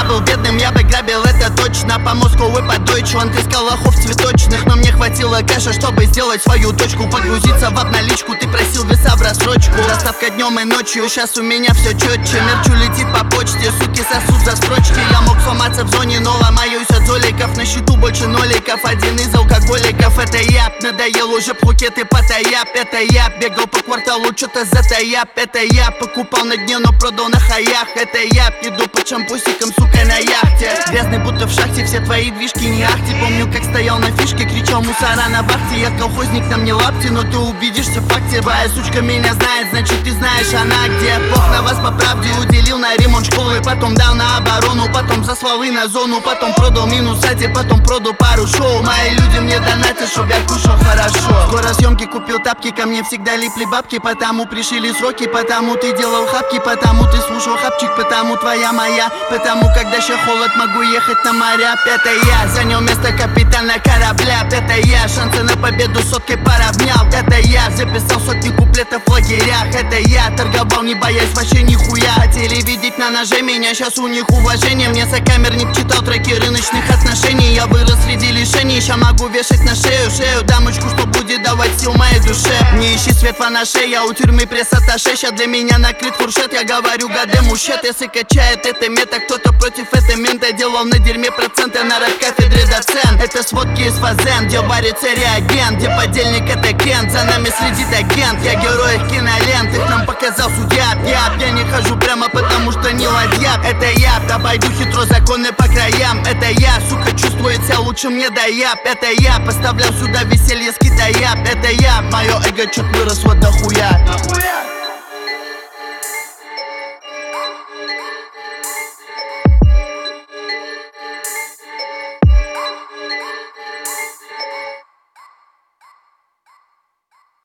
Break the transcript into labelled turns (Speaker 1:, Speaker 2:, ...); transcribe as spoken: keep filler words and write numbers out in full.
Speaker 1: был бедным, я бы грабил, это точно. По Москву и по Deutschland искал лохов цветочных, но мне хватило кэша, чтобы сделать свою точку. Погрузиться в обналичку, ты просил веса в рассрочку. Доставка днем и ночью, сейчас у меня все четче. Мерчу летит по почте, суки сосут за строчки. Я мог сломаться в зоне, но ломаюсь от золиков. На счету больше ноликов, один из алкоголиков. Это я, надоел уже Пхукет и Паттайя. Это я, бегал по кварталу, что-то затая. Это я, покупал на дне, но продал на хаях. Это я, иду под шампусиком, сука, на яхте. Грязный будто в шахте, все твои движки не ахти. Помню, как стоял на фишке, кричал мусора на вахте. Я колхозник, на мне лапти, но ты убедишься в факте. Твоя сучка меня знает, значит ты знаешь, она где. Бог на вас по правде уделил на ремонт школы. Потом дал на оборону, потом заслал и на зону. Потом продал минусате, потом продал пару шоу. Мои люди мне донатят, чтоб я кушал хорошо. Скоро съемки, купил тапки, ко мне всегда липли бабки. Потому пришили сроки, потому ты делал хапки. Потому ты слушал хапчик, потому твоя моя. Потому когда ща холод, могу ехать на моря. Это я, занял место капитана корабля. Это я, шансы на победу соткой поравнял. Это я, записал сотни куплетов в лагерях. Это я, торговал не боясь вообще нихуя. Хотели видеть на ноже меня, сейчас у них уважение. Мне сокамерник читал треки рыночных отношений. Я вырос среди лишений, ща могу вешать на шею Шею дамочку, что будет давать сил моей душе. Не ищи свет в анаше, я у тюрьмы пресс-атташе. Ща для меня накрыт фуршет, я говорю гаде мушет. Если качает это мета, кто-то против этой мента. Делал на дерьме проценты на рэп-кафедре доцент. Это сводки из фазен, где варится реагент. Где подельник это Кент, за нами следит агент. Я герой их кинолент, их нам показал судья. Я, я не хожу прямо потому что не ладья. Это я, обойду хитро законы по краям. Это я, сука, чувствует себя лучше мне да я. Это я, поставлял сюда веселье с Китая. Это я, мое эго чуть выросло до хуя.